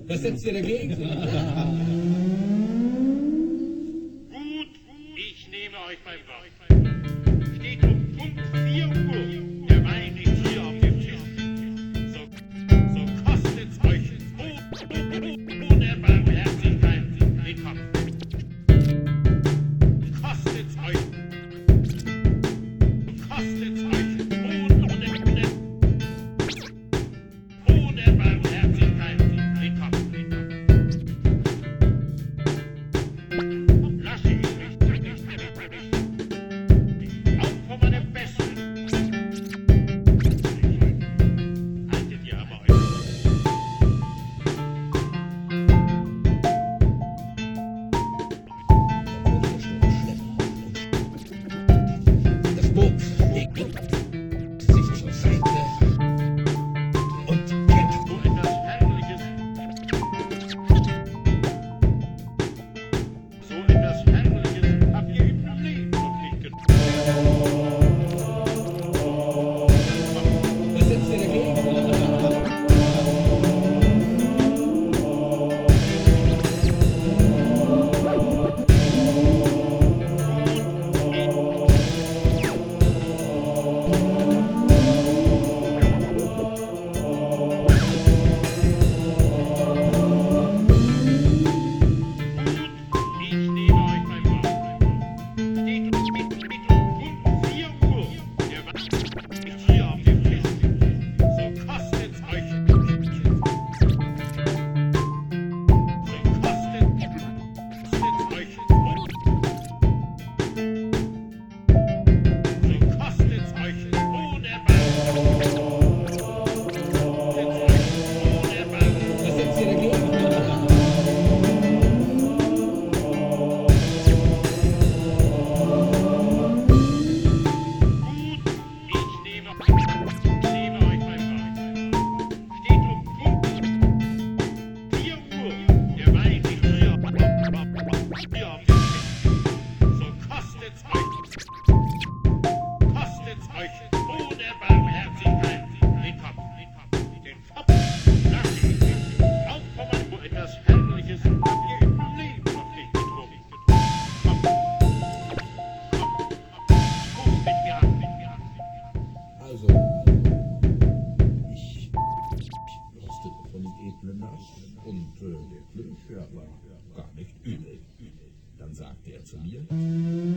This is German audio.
Was setzt ihr dagegen? Gut, ich nehme euch beim Wort. Steht um Punkt 4 Uhr, der Wein ist hier auf dem Tisch. So kostet's euch ohne Barmherzigkeit den Kopf. Kostet's euch ohne Barmherzigkeit den Kopf. Lass ich auch von meinem Besten. Haltet ihr aber euch. Das Boot legt sich zur Seite und kämpft. So etwas Herrliches. So etwas Herrliches habt ihr im Leben noch nicht getan. Was setzt ihr dagegen? Ich nehme euch beim Wort. Steht um Punkt 4 Uhr, der Wein ist hier auf dem Tisch. So kostet's euch. So kostet's euch. So kostet's euch ohne Was setzt ihr dagegen? Ich nehme euch beim Wort. Steht um Punkt 4 Uhr, der Wein ist hier auf dem Tisch. So kostet's euch ohne Barmherzigkeit den Kopf. Den Kopf lass ich auch von meinem etwas Herrliches habt ihr im Leben noch nicht getrunken. Komm mit mir an. Also, ich rostete von dem Edlen nach und der Glück war gar nicht übel. Dann sagte er zu mir: